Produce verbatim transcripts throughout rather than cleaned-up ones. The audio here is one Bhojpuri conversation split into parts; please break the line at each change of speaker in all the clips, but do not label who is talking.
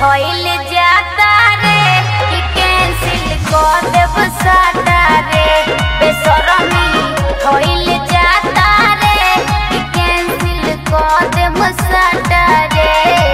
होइल जाता रे कि कैंसिल कर देब साटा रे बेशरमी होइल जाता रे कि कैंसिल कर देब साटा रे।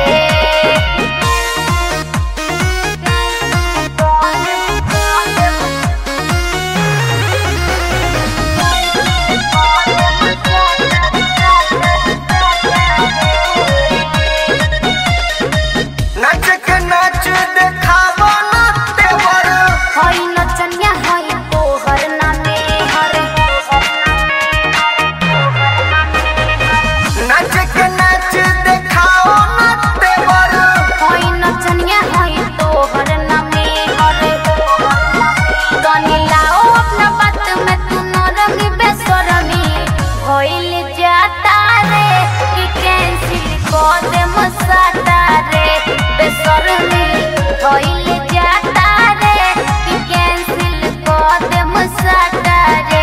होइल जाता रे कि कैंसिल कर देब साटा रे।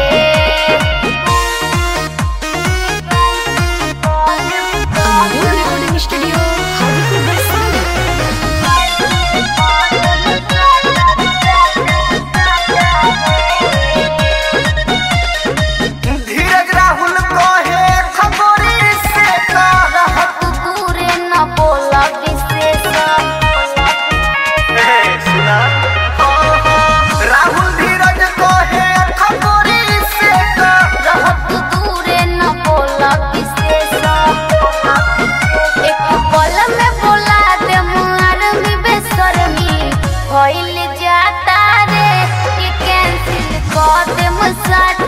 Recording studio Hajipur Vaishali.
धीरज राहुल कहे खबरी से का
रहत दूरे न बोला विशेष
राहुल धीरज कहे खबरी से का
रहत दूरे न बोला विशेष एक पल में बोला दे मुआर में बेशर्मी होइल जाता रे कि कैंसिल कर देब साटा